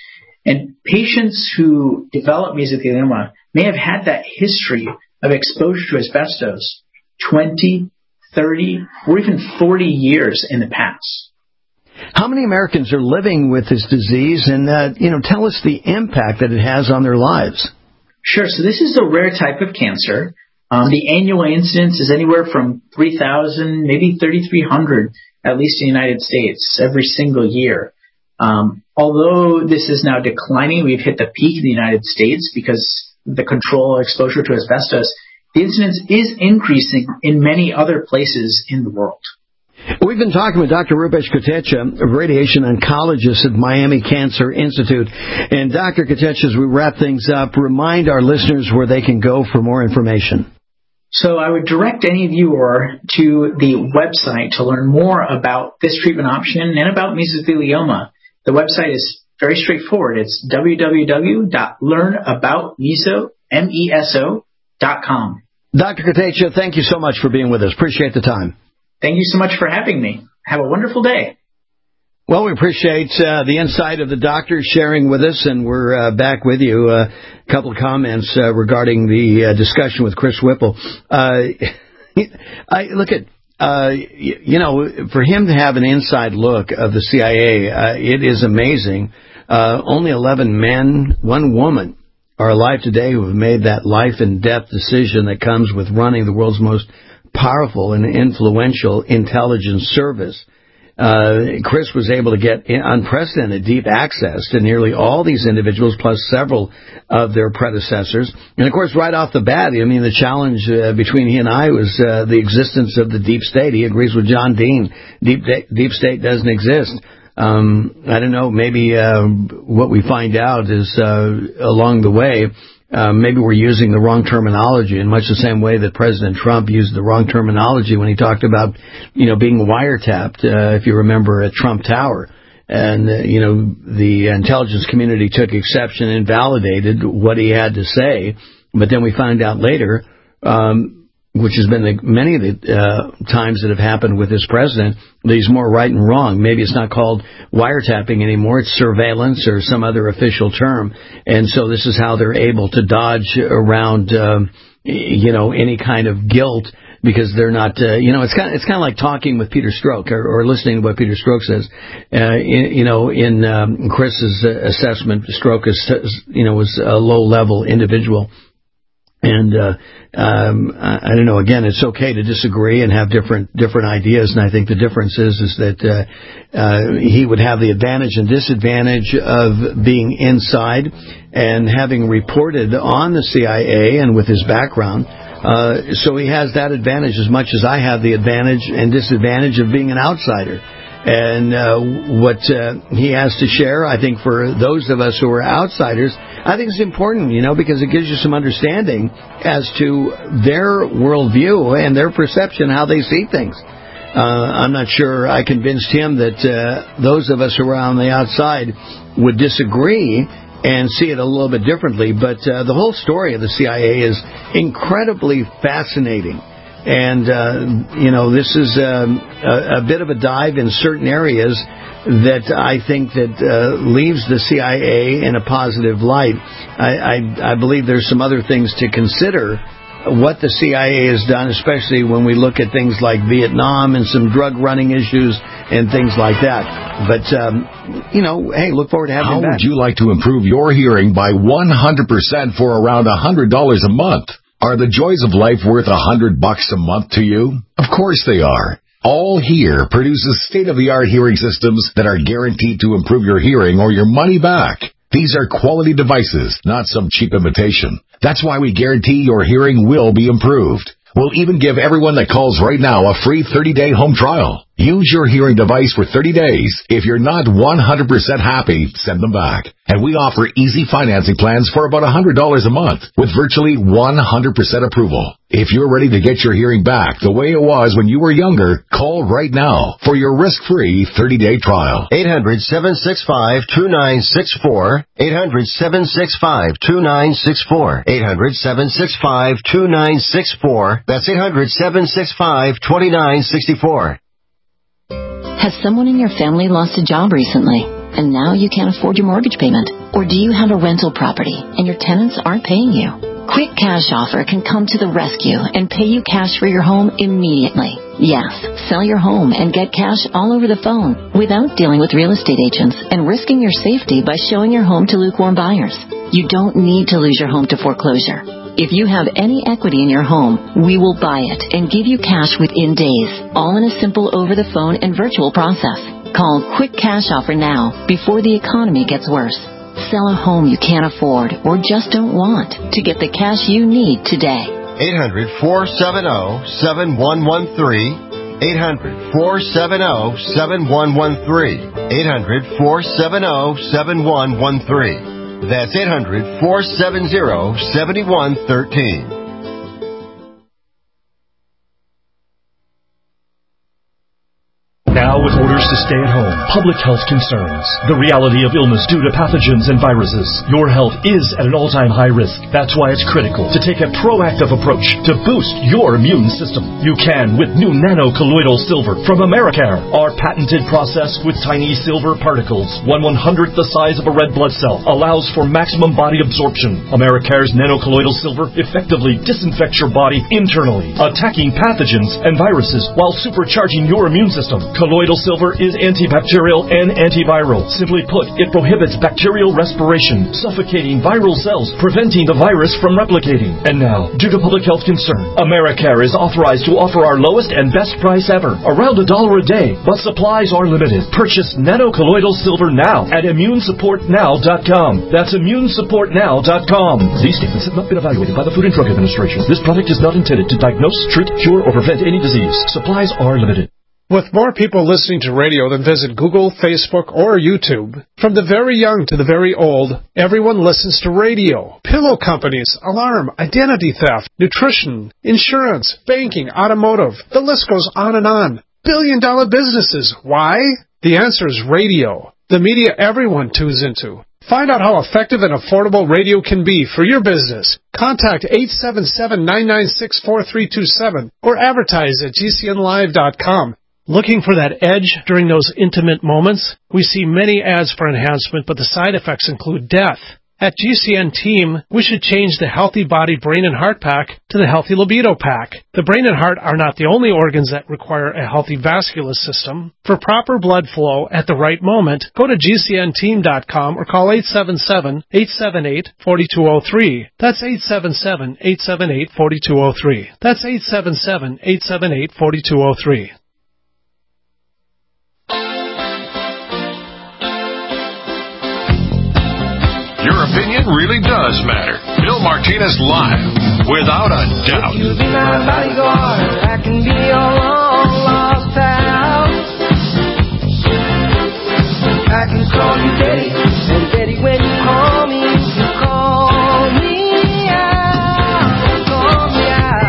And patients who develop mesothelioma may have had that history of exposure to asbestos twenty, thirty, or even forty years in the past. How many Americans are living with this disease, and uh, you know, tell us the impact that it has on their lives? Sure. So this is a rare type of cancer. Um, the annual incidence is anywhere from three thousand, maybe thirty-three hundred, at least in the United States, every single year. Um, although this is now declining, we've hit the peak in the United States because the control exposure to asbestos. The incidence is increasing in many other places in the world. We've been talking with Doctor Rupesh Kotecha, a radiation oncologist at Miami Cancer Institute. And Doctor Kotecha, as we wrap things up, remind our listeners where they can go for more information. So I would direct any viewer to the website to learn more about this treatment option and about mesothelioma. The website is very straightforward. It's w w w dot learn about meso dot com. Doctor Kotecha, thank you so much for being with us. Appreciate the time. Thank you so much for having me. Have a wonderful day. Well, we appreciate uh, the insight of the doctor sharing with us, and we're uh, back with you. A uh, couple of comments uh, regarding the uh, discussion with Chris Whipple. Uh, I look at, uh, you know, for him to have an inside look of the C I A, uh, it is amazing. Uh, only eleven men, one woman are alive today who have made that life and death decision that comes with running the world's most powerful and influential intelligence service. Uh, Chris was able to get unprecedented deep access to nearly all these individuals, plus several of their predecessors. And, of course, right off the bat, I mean, the challenge uh, between he and I was uh, the existence of the deep state. He agrees with John Dean. Deep, deep state doesn't exist. Um, I don't know, maybe uh, what we find out is uh, along the way, Uh, maybe we're using the wrong terminology in much the same way that President Trump used the wrong terminology when he talked about, you know, being wiretapped, uh, if you remember, at Trump Tower. And, uh, you know, the intelligence community took exception and validated what he had to say. But then we found out later, um, which has been the, many of the uh, times that have happened with this president, that he's more right and wrong. Maybe it's not called wiretapping anymore. It's surveillance or some other official term. And so this is how they're able to dodge around, um, you know, any kind of guilt, because they're not, uh, you know, it's kind of, it's kind of like talking with Peter Strzok or, or listening to what Peter Strzok says. Uh, in, you know, in um, Chris's uh, assessment, Strzok is, you know, was a low-level individual. And, uh, um, I, I don't know, again, it's okay to disagree and have different, different ideas. And I think the difference is, is that, uh, uh, he would have the advantage and disadvantage of being inside and having reported on the C I A and with his background. Uh, so he has that advantage as much as I have the advantage and disadvantage of being an outsider. And uh, what uh, he has to share, I think, for those of us who are outsiders, I think it's important, you know, because it gives you some understanding as to their worldview and their perception, how they see things. Uh, I'm not sure I convinced him that uh, those of us who are on the outside would disagree and see it a little bit differently. But uh, the whole story of the C I A is incredibly fascinating. And, uh, you know, this is um, a, a bit of a dive in certain areas that I think that uh, leaves the C I A in a positive light. I, I, I believe there's some other things to consider what the C I A has done, especially when we look at things like Vietnam and some drug running issues and things like that. But, um, you know, hey, look forward to having you back. How would you like to improve your hearing by one hundred percent for around one hundred dollars a month? Are the joys of life worth a hundred bucks a month to you? Of course they are. All Hear produces state-of-the-art hearing systems that are guaranteed to improve your hearing or your money back. These are quality devices, not some cheap imitation. That's why we guarantee your hearing will be improved. We'll even give everyone that calls right now a free thirty-day home trial. Use your hearing device for thirty days. If you're not one hundred percent happy, send them back. And we offer easy financing plans for about one hundred dollars a month with virtually one hundred percent approval. If you're ready to get your hearing back the way it was when you were younger, call right now for your risk-free thirty-day trial. eight hundred, seven six five, two nine six four. eight hundred, seven six five, two nine six four. eight hundred, seven six five, two nine six four. That's eight hundred, seven six five, two nine six four. Has someone in your family lost a job recently, and now you can't afford your mortgage payment? Or do you have a rental property, and your tenants aren't paying you? Quick Cash Offer can come to the rescue and pay you cash for your home immediately. Yes, sell your home and get cash all over the phone without dealing with real estate agents and risking your safety by showing your home to lukewarm buyers. You don't need to lose your home to foreclosure. If you have any equity in your home, we will buy it and give you cash within days, all in a simple over-the-phone and virtual process. Call Quick Cash Offer now before the economy gets worse. Sell a home you can't afford or just don't want to get the cash you need today. eight hundred, four seven zero, seven one one three. eight hundred, four seven zero, seven one one three. eight hundred, four seven zero, seven one one three. That's eight hundred, four seven zero, seven one one three. Now with orders to stay at home, public health concerns, the reality of illness due to pathogens and viruses, your health is at an all-time high risk. That's why it's critical to take a proactive approach to boost your immune system. You can with new nano-colloidal silver from Americare. Our patented process with tiny silver particles, one one-hundredth the size of a red blood cell, allows for maximum body absorption. Americare's nano-colloidal silver effectively disinfects your body internally, attacking pathogens and viruses while supercharging your immune system. Colloidal silver is antibacterial and antiviral. Simply put, it prohibits bacterial respiration, suffocating viral cells, preventing the virus from replicating. And now, due to public health concern, Americare is authorized to offer our lowest and best price ever, around a dollar a day, but supplies are limited. Purchase nano-colloidal silver now at immune support now dot com. That's immune support now dot com. These statements have not been evaluated by the Food and Drug Administration. This product is not intended to diagnose, treat, cure, or prevent any disease. Supplies are limited. With more people listening to radio than visit Google, Facebook, or YouTube, from the very young to the very old, everyone listens to radio. Pillow companies, alarm, identity theft, nutrition, insurance, banking, automotive. The list goes on and on. Billion-dollar businesses. Why? The answer is radio. The media everyone tunes into. Find out how effective and affordable radio can be for your business. Contact eight seven seven, nine nine six, four three two seven or advertise at G C N live dot com. Looking for that edge during those intimate moments? We see many ads for enhancement, but the side effects include death. At G C N Team, we should change the Healthy Body, Brain, and Heart Pack to the Healthy Libido Pack. The brain and heart are not the only organs that require a healthy vascular system. For proper blood flow at the right moment, go to G C N team dot com or call eight seven seven, eight seven eight, four two zero three. That's eight seven seven, eight seven eight, four two zero three. That's eight seven seven, eight seven eight, four two zero three. Your opinion really does matter. Bill Martinez Live, without a doubt. You be my bodyguard, I can be your long lost pal. I can call you Daddy, and Daddy, when you call me, you call me out, call me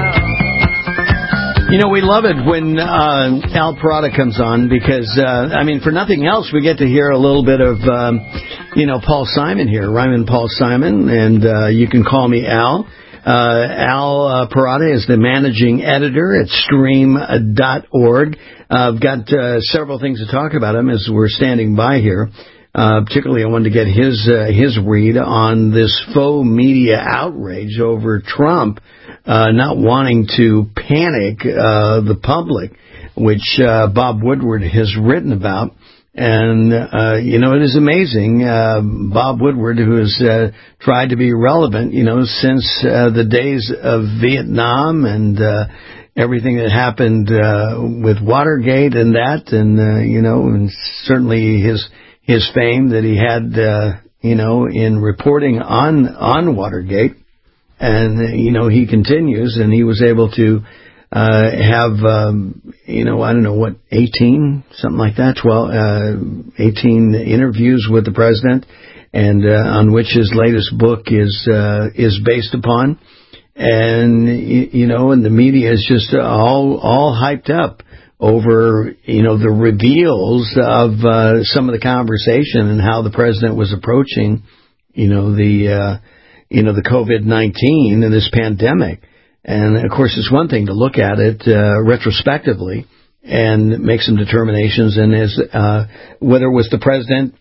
out. You know, we love it when uh, Al Parada comes on because, uh, I mean, for nothing else, we get to hear a little bit of, um, you know, Paul Simon here, Ryman Paul Simon, and uh, you can call me Al. Uh, Al uh, Parada is the managing editor at stream dot org. Uh, I've got uh, several things to talk about him as we're standing by here. Uh, particularly, I wanted to get his uh, his read on this faux media outrage over Trump uh, not wanting to panic uh, the public, which uh, Bob Woodward has written about. And, uh, you know, it is amazing. Uh, Bob Woodward, who has uh, tried to be relevant, you know, since uh, the days of Vietnam and uh, everything that happened uh, with Watergate and that, and, uh, you know, and certainly his his fame that he had, uh, you know, in reporting on, on Watergate. And, uh, you know, he continues, and he was able to Uh, have, um, you know, I don't know, what, eighteen, something like that, twelve, uh, eighteen interviews with the president, and uh, on which his latest book is uh, is based upon. And, you know, and the media is just all, all hyped up over, you know, the reveals of uh, some of the conversation and how the president was approaching, you know, the, uh, you know, the COVID nineteen and this pandemic. And, of course, it's one thing to look at it uh, retrospectively and make some determinations. And as uh, whether it was the president,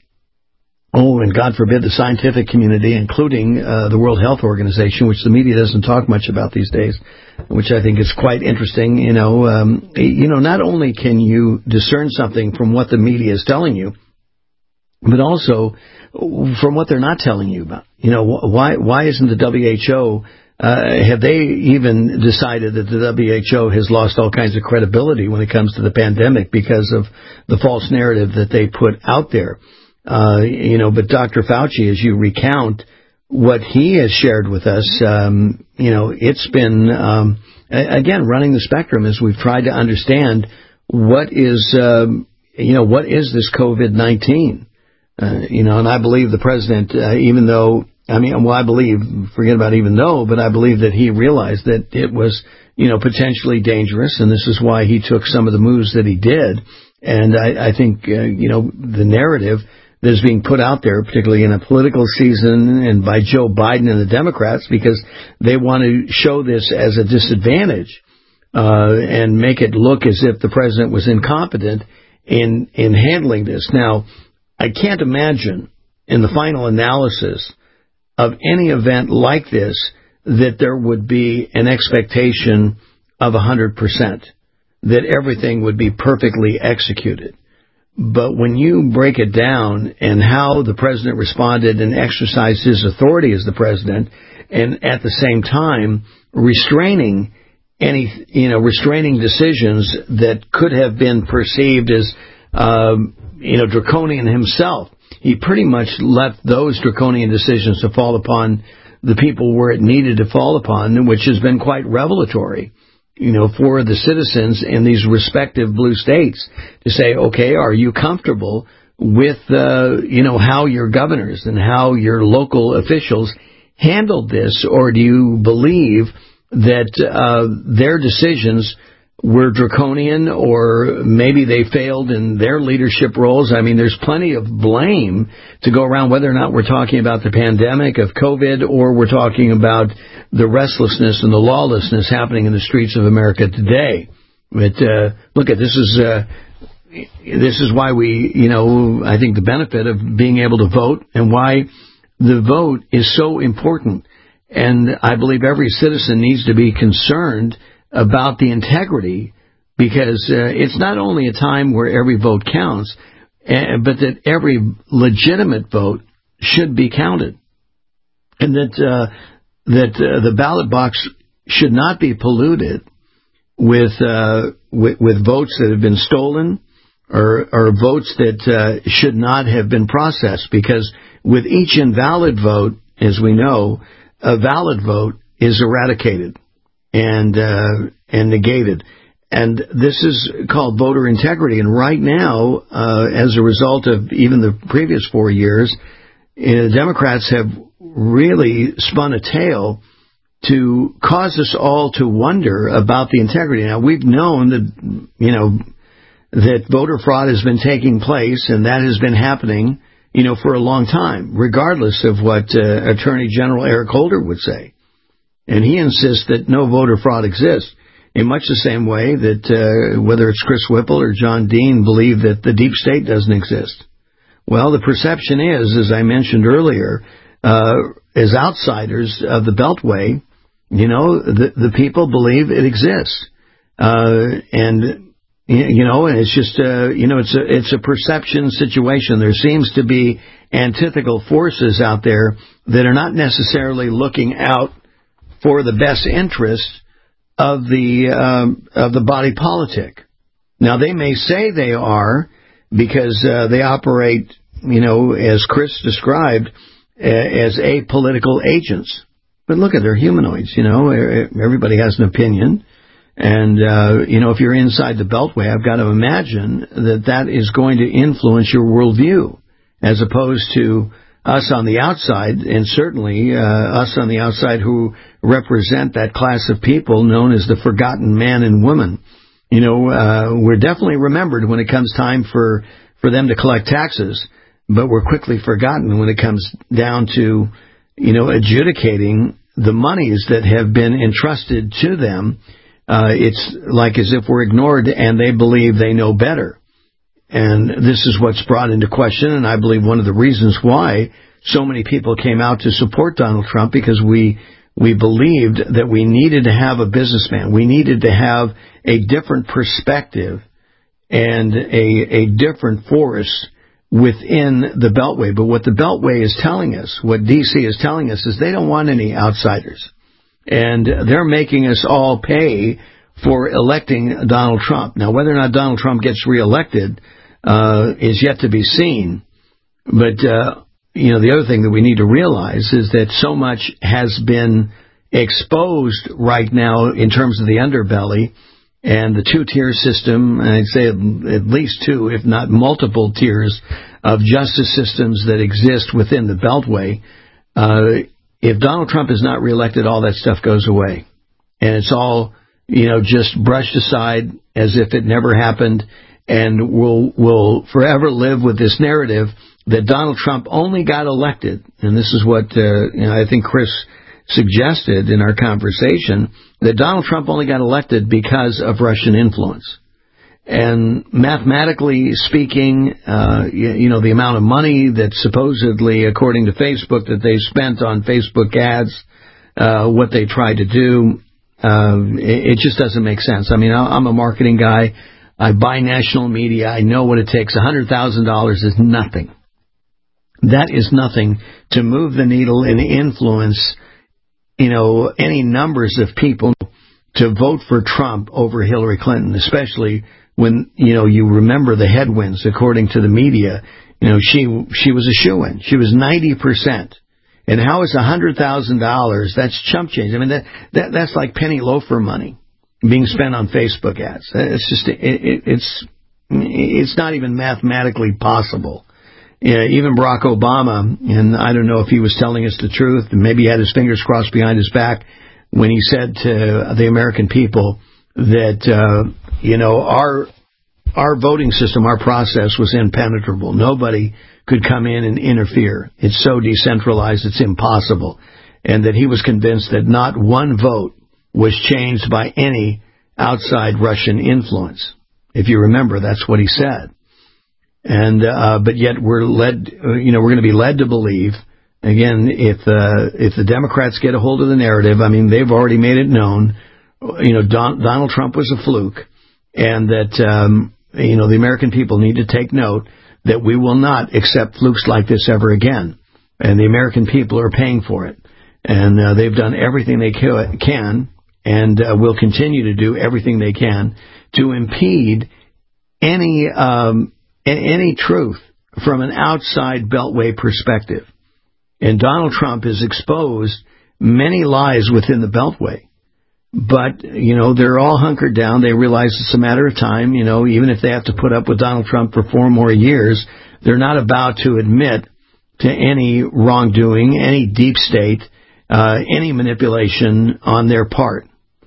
oh, and God forbid the scientific community, including uh, the World Health Organization, which the media doesn't talk much about these days, which I think is quite interesting. You know, um, you know, not only can you discern something from what the media is telling you, but also from what they're not telling you about. You know, why why isn't the W H O Uh, have they even decided that the W H O has lost all kinds of credibility when it comes to the pandemic because of the false narrative that they put out there? Uh, you know, but Doctor Fauci, as you recount what he has shared with us, um, you know, it's been, um, again, running the spectrum as we've tried to understand what is, um, you know, what is this COVID nineteen? Uh, you know, and I believe the president, uh, even though I mean, well, I believe, forget about even though, but I believe that he realized that it was, you know, potentially dangerous, and this is why he took some of the moves that he did. And I, I think, uh, you know, the narrative that is being put out there, particularly in a political season and by Joe Biden and the Democrats, because they want to show this as a disadvantage uh, and make it look as if the president was incompetent in in handling this. Now, I can't imagine in the final analysis of any event like this that there would be an expectation of one hundred percent, that everything would be perfectly executed. But when you break it down and how the president responded and exercised his authority as the president, and at the same time restraining any, you know, restraining decisions that could have been perceived as, um, you know, draconian himself, he pretty much left those draconian decisions to fall upon the people where it needed to fall upon, which has been quite revelatory, you know, for the citizens in these respective blue states to say, okay, are you comfortable with, uh, you know, how your governors and how your local officials handled this, or do you believe that uh, their decisions were draconian, or maybe they failed in their leadership roles? I mean, there's plenty of blame to go around, whether or not we're talking about the pandemic of COVID or we're talking about the restlessness and the lawlessness happening in the streets of America today. But uh, look, at this is uh, this is why we, you know, I think the benefit of being able to vote and why the vote is so important. And I believe every citizen needs to be concerned about the integrity, because uh, it's not only a time where every vote counts, uh, but that every legitimate vote should be counted, and that uh, that uh, the ballot box should not be polluted with uh, with, with votes that have been stolen or, or votes that uh, should not have been processed, because with each invalid vote, as we know, a valid vote is eradicated and uh, and negated. And this is called voter integrity. And right now, uh, as a result of even the previous four years, uh, Democrats have really spun a tale to cause us all to wonder about the integrity. Now, we've known that, you know, that voter fraud has been taking place, and that has been happening, you know, for a long time, regardless of what uh, Attorney General Eric Holder would say. And he insists that no voter fraud exists, in much the same way that uh, whether it's Chris Whipple or John Dean believe that the deep state doesn't exist. Well, the perception is, as I mentioned earlier, uh, as outsiders of the Beltway, you know, the, the people believe it exists. Uh, and, you know, and it's just, uh, you know, it's a, it's a perception situation. There seems to be antithetical forces out there that are not necessarily looking out for the best interest of the um, of the body politic. Now, they may say they are because uh, they operate, you know, as Chris described, uh, as apolitical agents. But look at, they're humanoids, you know. Everybody has an opinion. And, uh, you know, if you're inside the Beltway, I've got to imagine that that is going to influence your worldview, as opposed to us on the outside, and certainly uh, us on the outside who represent that class of people known as the forgotten man and woman. You know, uh, we're definitely remembered when it comes time for, for them to collect taxes, but we're quickly forgotten when it comes down to, you know, adjudicating the monies that have been entrusted to them. Uh, it's like as if we're ignored and they believe they know better. And this is what's brought into question, and I believe one of the reasons why so many people came out to support Donald Trump, because we we believed that we needed to have a businessman. We needed to have a different perspective and a, a different force within the Beltway. But what the Beltway is telling us, what D C is telling us, is they don't want any outsiders. And they're making us all pay for electing Donald Trump. Now, whether or not Donald Trump gets reelected uh, is yet to be seen. But, uh, you know, the other thing that we need to realize is that so much has been exposed right now in terms of the underbelly and the two-tier system, and I'd say at least two, if not multiple tiers of justice systems that exist within the Beltway. Uh, if Donald Trump is not reelected, all that stuff goes away. And it's all, you know, just brushed aside as if it never happened. and will will forever live with this narrative that Donald Trump only got elected, and this is what uh, you know, I think Chris suggested in our conversation, that Donald Trump only got elected because of Russian influence. And mathematically speaking, uh, you, you know, the amount of money that supposedly, according to Facebook, that they spent on Facebook ads, uh, what they tried to do, uh, it, it just doesn't make sense. I mean, I'm a marketing guy. I buy national media. I know what it takes. one hundred thousand dollars is nothing. That is nothing to move the needle and influence, you know, any numbers of people to vote for Trump over Hillary Clinton, especially when, you know, you remember the headwinds, according to the media. You know, she she was a shoo-in. She was ninety percent. And how is one hundred thousand dollars, that's chump change. I mean, that, that that's like penny loafer money being spent on Facebook ads. It's just, it, it, it's it's not even mathematically possible. Yeah, even Barack Obama, and I don't know if he was telling us the truth, and maybe he had his fingers crossed behind his back when he said to the American people that, uh, you know, our our voting system, our process was impenetrable. Nobody could come in and interfere. It's so decentralized, it's impossible. And that he was convinced that not one vote was changed by any outside Russian influence. If you remember, that's what he said. And uh, but yet we're led, you know, we're going to be led to believe, again, if uh, if the Democrats get a hold of the narrative, I mean, they've already made it known, you know, Don, Donald Trump was a fluke, and that, um, you know, the American people need to take note that we will not accept flukes like this ever again. And the American people are paying for it. And uh, they've done everything they can and uh, will continue to do everything they can to impede any um any truth from an outside Beltway perspective. And Donald Trump has exposed many lies within the Beltway. But, you know, they're all hunkered down. They realize it's a matter of time. You know, even if they have to put up with Donald Trump for four more years, they're not about to admit to any wrongdoing, any deep state, uh, any manipulation on their part.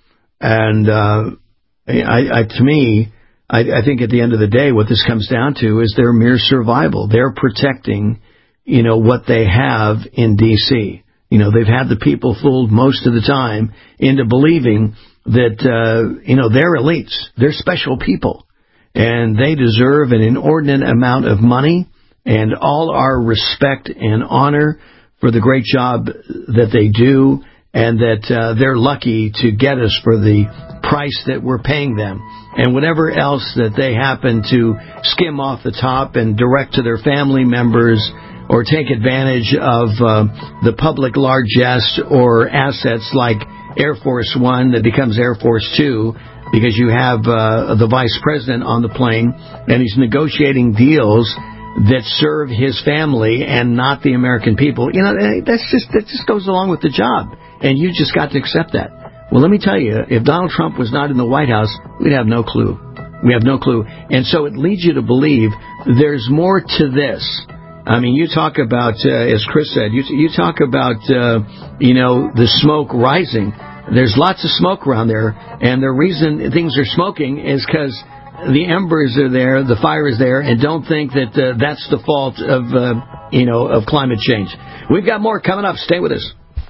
And uh, I, I, to me, I, I think at the end of the day, what this comes down to is their mere survival. They're protecting, you know, what they have in D C. You know, they've had the people fooled most of the time into believing that, uh, you know, they're elites. They're special people. And they deserve an inordinate amount of money and all our respect and honor for the great job that they do, and that uh, they're lucky to get us for the price that we're paying them. And whatever else that they happen to skim off the top and direct to their family members or take advantage of uh, the public largesse or assets like Air Force One that becomes Air Force Two, because you have uh, the vice president on the plane and he's negotiating deals that serve his family and not the American people. You know, that's just that just goes along with the job. And you just got to accept that. Well, let me tell you, if Donald Trump was not in the White House, we'd have no clue. We have no clue. And so it leads you to believe there's more to this. I mean, you talk about, uh, as Chris said, you, you talk about, uh, you know, the smoke rising. There's lots of smoke around there. And the reason things are smoking is because the embers are there, the fire is there, and don't think that uh, that's the fault of, uh, you know, of climate change. We've got more coming up. Stay with us.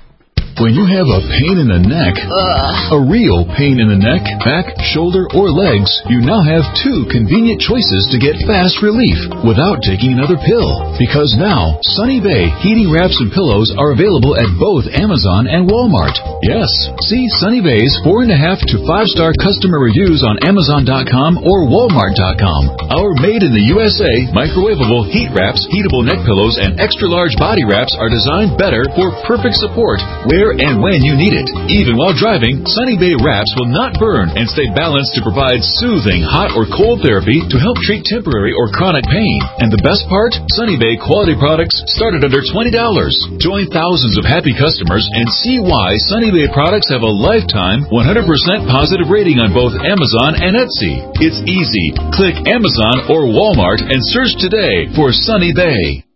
When you have a pain in the neck, Ugh. a real pain in the neck, back, shoulder, or legs, you now have two convenient choices to get fast relief without taking another pill. Because now, Sunny Bay heating wraps and pillows are available at both Amazon and Walmart. Yes, see Sunny Bay's four and a half to five star customer reviews on Amazon dot com or Walmart dot com. Our made in the U S A microwavable heat wraps, heatable neck pillows, and extra large body wraps are designed better for perfect support where and when you need it. Even while driving, Sunny Bay wraps will not burn and stay balanced to provide soothing hot or cold therapy to help treat temporary or chronic pain. And the best part? Sunny Bay quality products start at under twenty dollars. Join thousands of happy customers and see why Sunny Bay products have a lifetime one hundred percent positive rating on both Amazon and Etsy. It's easy. Click Amazon or Walmart and search today for Sunny Bay.